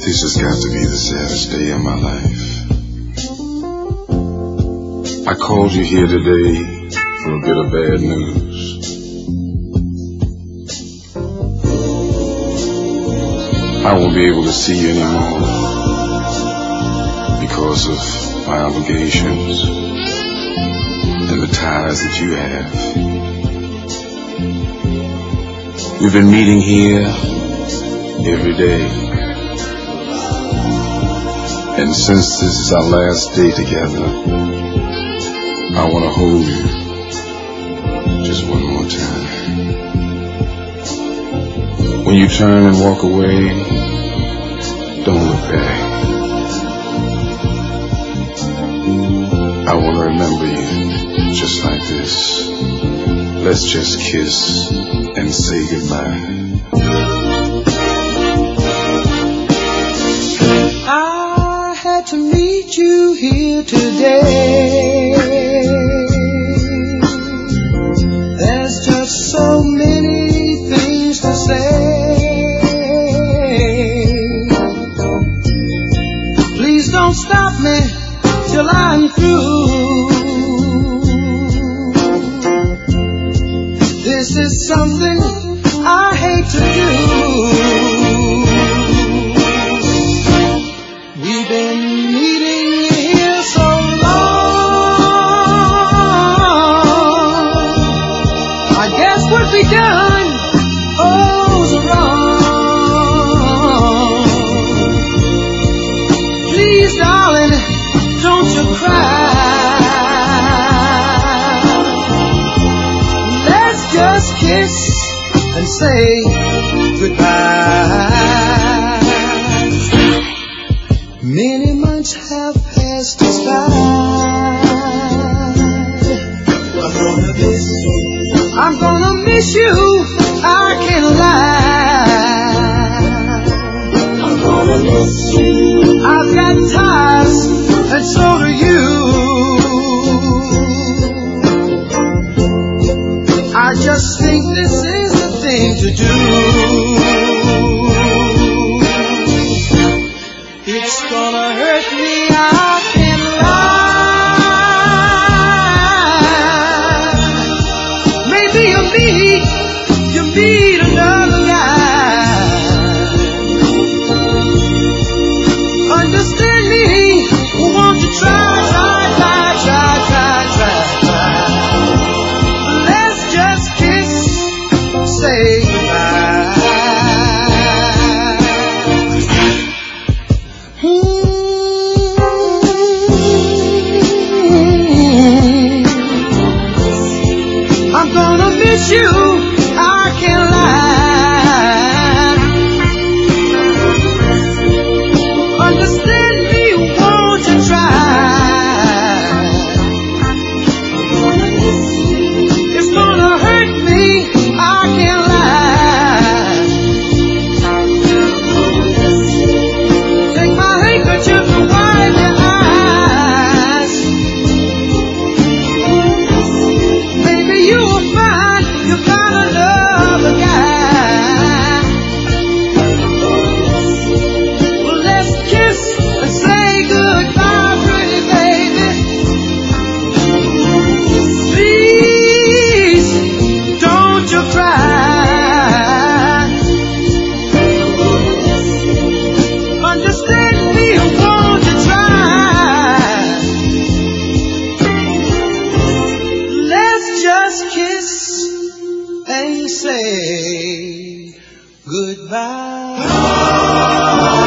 This has got to be the saddest day of my life. I called you here today for a bit of bad news. I won't be able to see you anymore because of my obligations and the ties that you have. We've been meeting here every day. And since this is our last day together, I want to hold you just one more time. When you turn and walk away, don't look back. I want to remember you just like this. Let's just kiss and say goodbye. I had to meet you here today. There's just so many things to say. Please don't stop me till I'm through. This is something I hate to do. We've been meeting here so long. I guess what we done was wrong. Please, darling, don't you cry. Let's just kiss and say goodbye. Many months have passed us by. I'm gonna miss you, I can't lie. I'm gonna miss you. I've got ties, and so do you. I just think this is the thing to do. It's gonna hurt me, I can't lie. Maybe you meet another guy. Understand me, won't you try. Let's just kiss, say goodbye. I'm gonna miss you, I can't lie. Understand me, won't you try. It's gonna hurt me, I can't lie. Take my handkerchief and wipe your eyes. Maybe you will find you got another guy. Well, let's kiss and say goodbye, pretty baby. Please, don't you cry. Understand me, won't you try. Let's just kiss and say goodbye.